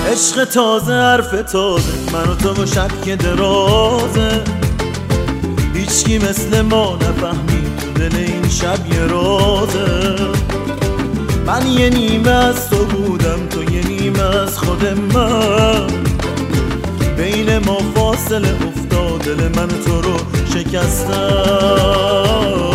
عشق تازه، حرف تازه، من و تو و شب که درازه. هیچکی مثل ما نفهمید تو دل این شب یه رازه. من یه نیمه از تو بودم، تو یه نیمه از خود من. بین ما فاصله افتاد، دل من تو رو شکستم.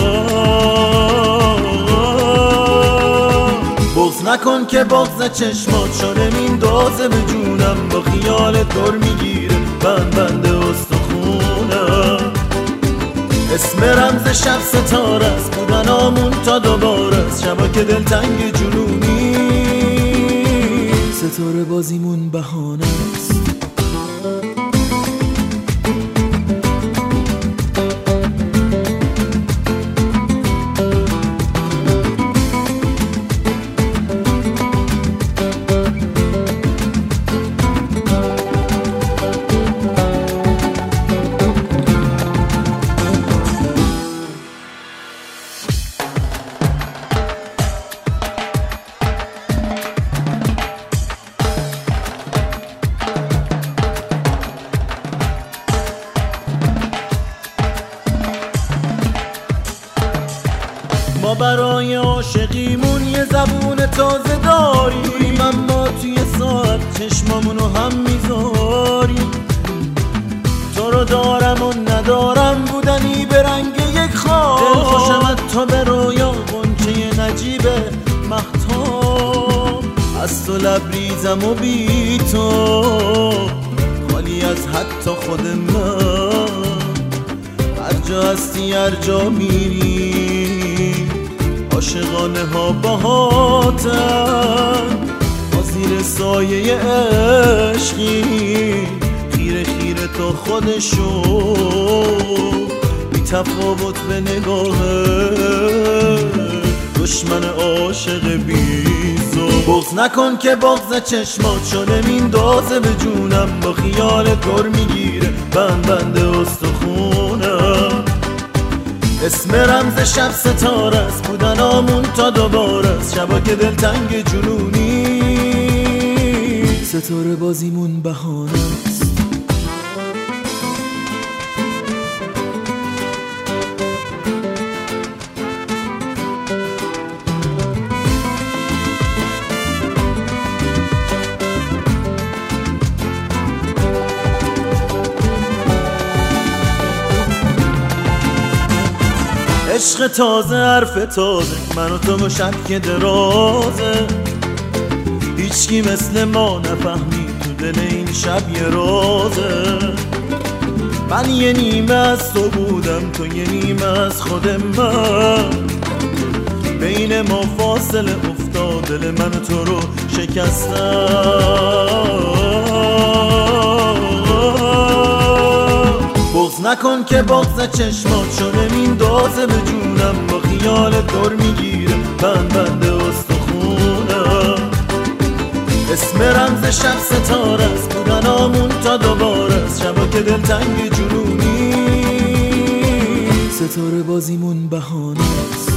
بغض نکن که بغض چشمات شده میندازه به جونم. با خیال دور میگیره بند استخونم. اسم رمز شب ستاره است، بودنامون تا دوباره است. شبا که دلتنگ جنونی، ستاره بازیمون بهانه است. ما برای عاشقیمون یه زبون تازه داریم، اما توی ساعت چشمامونو هم میذاریم. تو رو دارم و ندارم بودنی به رنگ یک خواب. دل خوشم تا به رویا غنچه نجیب مهتاب. از تو لبریزم و بی تو خالی از حتی خود من. هر جا هستی هر جا میری، عاشقانه ها باهاتن. ما زیر سایه عشقی، خیره خیره تا خودشو بی تفاوت به نگاه دشمن عاشق بیزو. بغض نکن که بغض چشمات شده میندازه به جونم. با خیال دور میگیره بند استخونم. اسم رمز شب ستاره است، بودنامون تا دوباره است. شبا که دلتنگ جنونی، ستاره بازیمون بهانه است. عشق تازه، حرف تازه، من و تو و شب که درازه. هیچکی مثل ما نفهمید تو دل این شب یه رازه. من یه نیمه از تو بودم، تو یه نیمه از خود من. بین ما فاصله افتاد، دل من تو رو شکستم. بغض نکن که بغض چشمات شده میندازه به جونم. با خیال دور میگیره بند استخونم. اسم رمز شب ستاره است، بودنامون تا دوباره است. شبا که دلتنگ جنونی، ستاره بازیمون بهانه است.